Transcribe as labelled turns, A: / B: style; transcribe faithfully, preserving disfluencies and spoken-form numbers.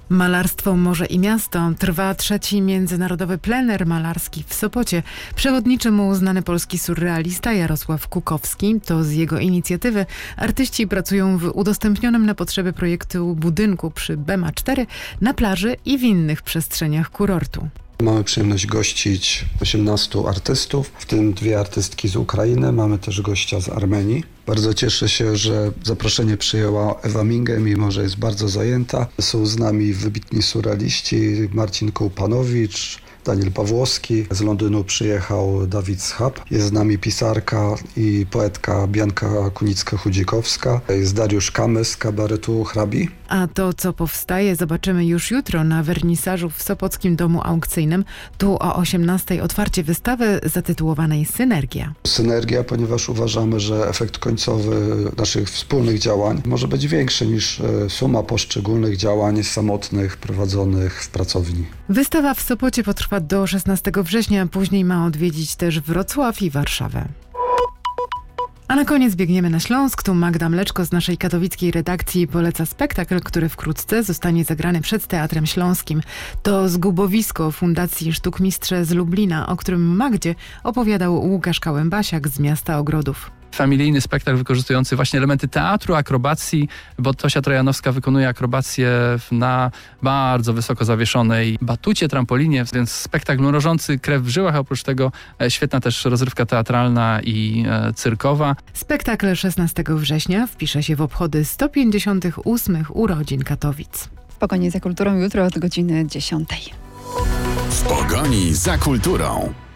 A: Malarstwo, morze i miasto. Trwa trzeci międzynarodowy plener malarski w Sopocie. Przewodniczy mu znany polski surrealista Jarosław Kukowski. To z jego inicjatywy artyści pracują w udostępnionym na potrzeby projektu budynku przy Bema cztery, na plaży i w innych przestrzeniach kurortu.
B: Mamy przyjemność gościć osiemnastu artystów, w tym dwie artystki z Ukrainy. Mamy też gościa z Armenii. Bardzo cieszę się, że zaproszenie przyjęła Ewa Minge, mimo że jest bardzo zajęta. Są z nami wybitni surrealiści, Marcin Kołpanowicz, Daniel Pawłowski. Z Londynu przyjechał Dawid Schab. Jest z nami pisarka i poetka Bianka Kunicka-Chudzikowska. Jest Dariusz Kamys z kabaretu Hrabi.
A: A to, co powstaje, zobaczymy już jutro na wernisażu w Sopockim Domu Aukcyjnym. Tu o osiemnastej otwarcie wystawy zatytułowanej Synergia.
B: Synergia, ponieważ uważamy, że efekt końcowy naszych wspólnych działań może być większy niż suma poszczególnych działań samotnych prowadzonych w pracowni.
A: Wystawa w Sopocie potrwa do szesnastego września, później ma odwiedzić też Wrocław i Warszawę. A na koniec biegniemy na Śląsk. Tu Magda Mleczko z naszej katowickiej redakcji poleca spektakl, który wkrótce zostanie zagrany przed Teatrem Śląskim. To Zgubowisko Fundacji Sztukmistrze z Lublina, o którym Magdzie opowiadał Łukasz Kałębasiak z Miasta Ogrodów.
C: Familijny spektakl wykorzystujący właśnie elementy teatru, akrobacji, bo Tosia Trojanowska wykonuje akrobację na bardzo wysoko zawieszonej batucie, trampolinie, więc spektakl mrożący krew w żyłach, a oprócz tego świetna też rozrywka teatralna i e, cyrkowa.
A: Spektakl szesnastego września wpisze się w obchody sto pięćdziesiątych ósmych urodzin Katowic.
D: W pogoni za kulturą jutro od godziny dziesiątej.
E: W pogoni za kulturą.